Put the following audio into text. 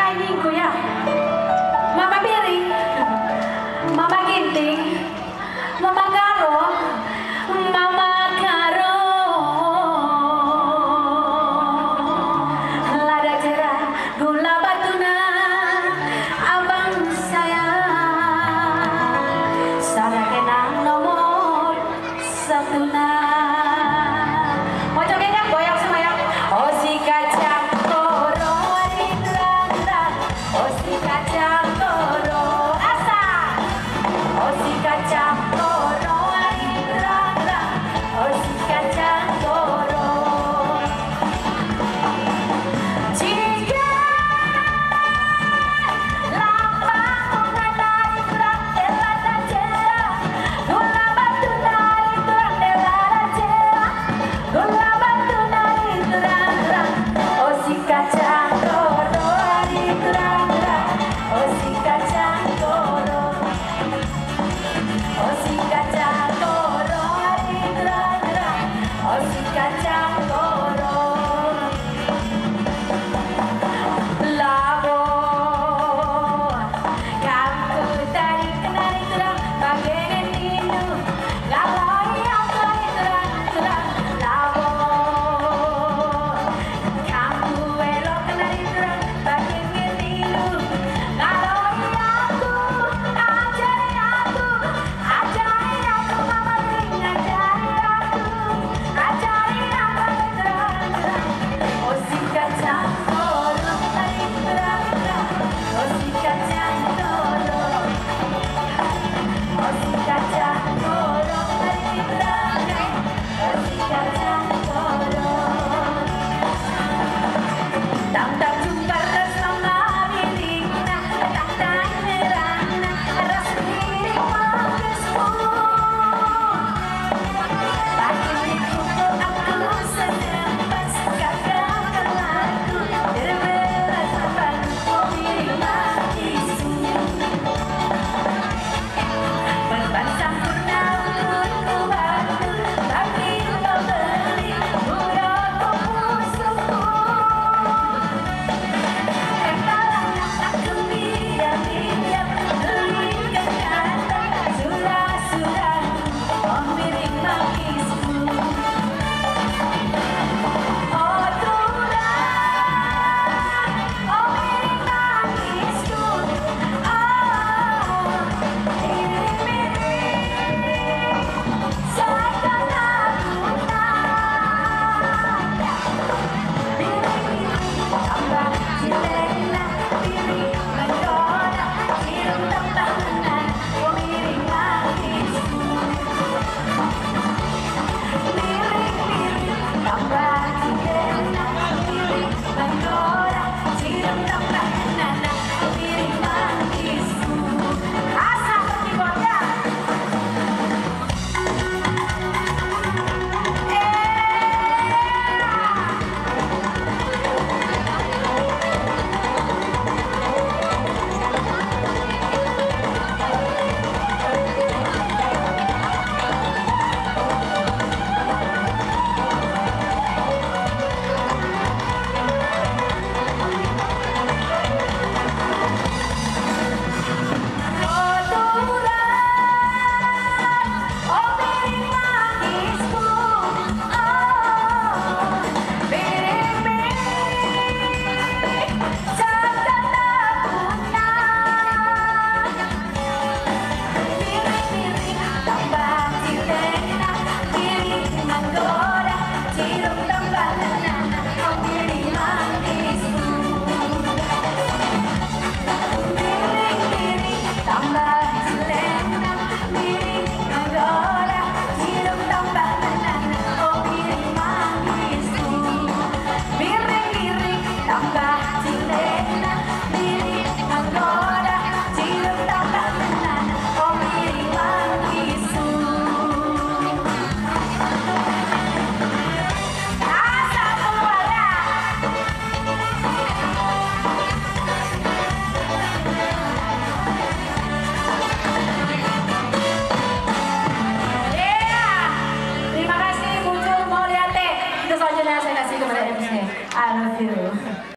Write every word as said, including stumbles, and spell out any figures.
ini ku ya. Mama Piring, Mama Ginting, Mama Karo, Mama Karo. Lada cerah, gula batuna, abang sayang. Sada kenang nomor satuna. Pojok enggak goyang semuanya. Oh si kacang koro rindra-ndra, oh si kacang koro asa, oh si kacang koro rindra-ndra, oh si kacang koro. Jika lambang mengenai terang delada cerah, gula batu dari terang delada cerah, gula batu dari terang-terang, oh si kacang koro dari terang-terang, oh si kacang koro, oh si kacang koro dari terang-terang, oh si kacang koro. Labo kamu dari kenari terang bagian itu galau yang dari terang-terang. Labo kamu elok kenari terang bagian itu galau aku ajari aku ajari aku mama Piring ajari aku ajari aku terang-terang. Oh si kacang koro dari terang-terang, oh si kacang koro, oh si kacang koro dari terang-terang, oh si kacang koro. Tam-tam jumpa bersama miliknya, tak-tak merana, rasa diri manismu. Lagi dikumpul aku sedang pas kakak kelaku, terbelah sampai diri manismu. Beban sempurna untukku bantu, tapi kau beli murahku musuhku. Embalang aku diam-diam belikan kata sudah-sudah pemiring manisku. Oh Tuhan, oh miring manisku, oh miring-miring seakan aku nada. Miring-miring tambah jelena, miring menggoda, cium tambah menang, oh miring manisku. Miring-miring tambah jelena, miring menggoda, cium tambah menang, oh miring manisku. Asal keyboardnya. Oh Tuhan, oh miring manisku, oh miring-miring seakan aku nada. Miring-miring tambah jelena, miring menggoda, cium tambah menang, oh miring manisku. Miring-miring tambah jelena, miring menggoda, cium tambah menang, oh miring manisku. Miring-miring tambah jelena, miring menggoda, cium tambah menang, oh miring manisku. Asal keluarga. Terima kasih Bujur Mauliate. Itu saja yang saya kasih kepada M C. I love you.